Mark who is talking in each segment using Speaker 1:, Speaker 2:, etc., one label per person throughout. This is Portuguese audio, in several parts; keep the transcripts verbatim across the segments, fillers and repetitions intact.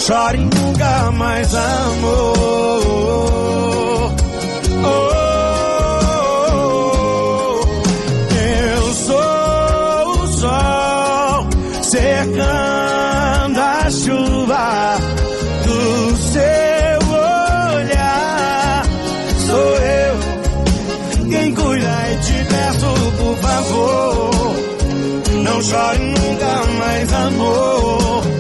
Speaker 1: chore nunca mais, amor. Oh, eu sou o sol cercando a chuva do seu olhar. Sou eu quem cuida e te peço, por favor, não chore nunca mais, amor.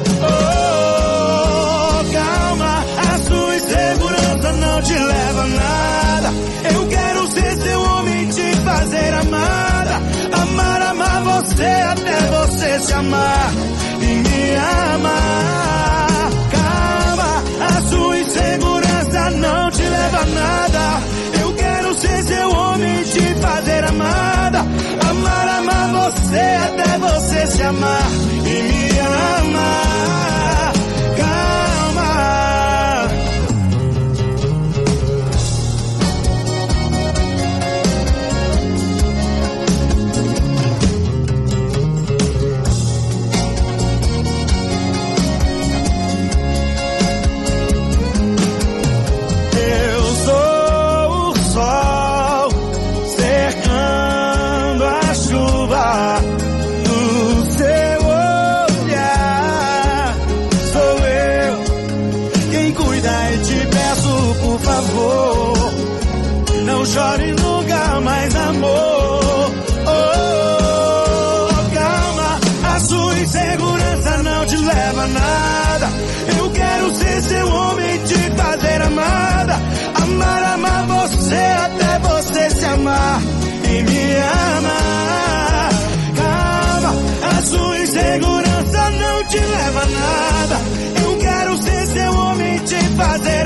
Speaker 1: Não te leva a nada. Eu quero ser seu homem, te fazer amada. Amar, amar você até você se amar e me amar. Calma, a sua insegurança não te leva a nada. Eu quero ser seu homem, te fazer amada. Amar, amar você até você se amar e me amar. Calma. Não chore nunca mais, amor. Oh, calma, a sua insegurança não te leva a nada. Eu quero ser seu homem, te fazer amada. Amar, amar você até você se amar e me amar. Calma, a sua insegurança não te leva a nada. Eu quero ser seu homem, te fazer